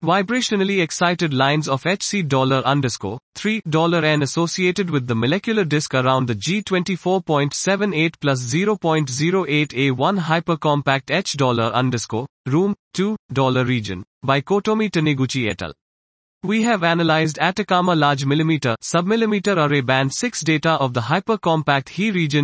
Vibrationally excited lines of $3 associated with the molecular disk around the G24.78 plus 0.08A1 hypercompact H$_room $2 region by Kotomi Taniguchi et al. We have analyzed Atacama Large Millimeter Submillimeter Array Band 6 data of the hypercompact He region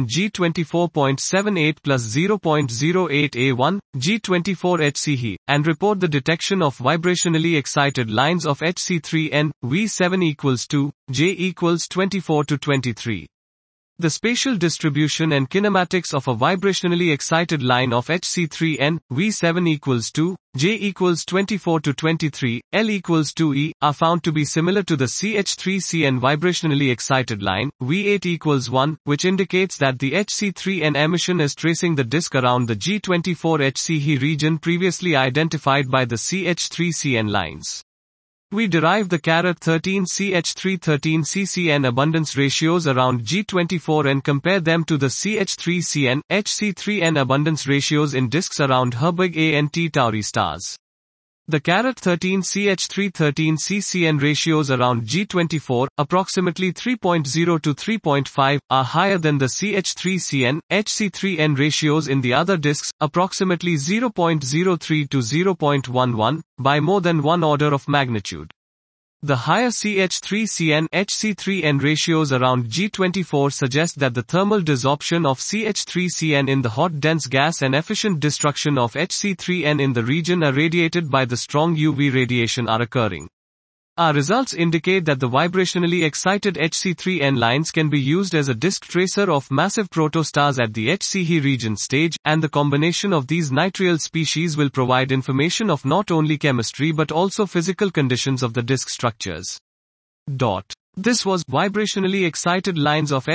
G24.78 plus 0.08A1, G24HC He, and report the detection of vibrationally excited lines of HC3N, V7 equals 2, J equals 24 to 23. The spatial distribution and kinematics of a vibrationally excited line of HC3N, V7 equals 2, J equals 24 to 23, L equals 2E, are found to be similar to the CH3CN vibrationally excited line, V8 equals 1, which indicates that the HC3N emission is tracing the disk around the G24HC He region previously identified by the CH3CN lines. We derive the 13 CH313 CCN abundance ratios around G24 and compare them to the CH3CN, HC3N abundance ratios in disks around Herbig A and T Tauri stars. The 13 CH313 CCN ratios around G24, approximately 3.0 to 3.5, are higher than the CH3CN, HC3N ratios in the other disks, approximately 0.03 to 0.11, by more than one order of magnitude. The higher CH3CN, HC3N ratios around G24 suggest that the thermal desorption of CH3CN in the hot dense gas and efficient destruction of HC3N in the region irradiated by the strong UV radiation are occurring. Our results indicate that the vibrationally excited HC3N lines can be used as a disk tracer of massive protostars at the HC He region stage, and the combination of these nitrial species will provide information of not only chemistry but also physical conditions of the disk structures. This was vibrationally excited lines of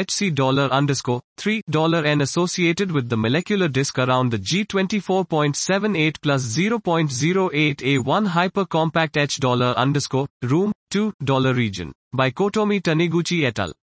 $3 associated with the molecular disk around the G24.78 plus 0.08A1 hypercompact H$_room $2 region by Kotomi Taniguchi et al.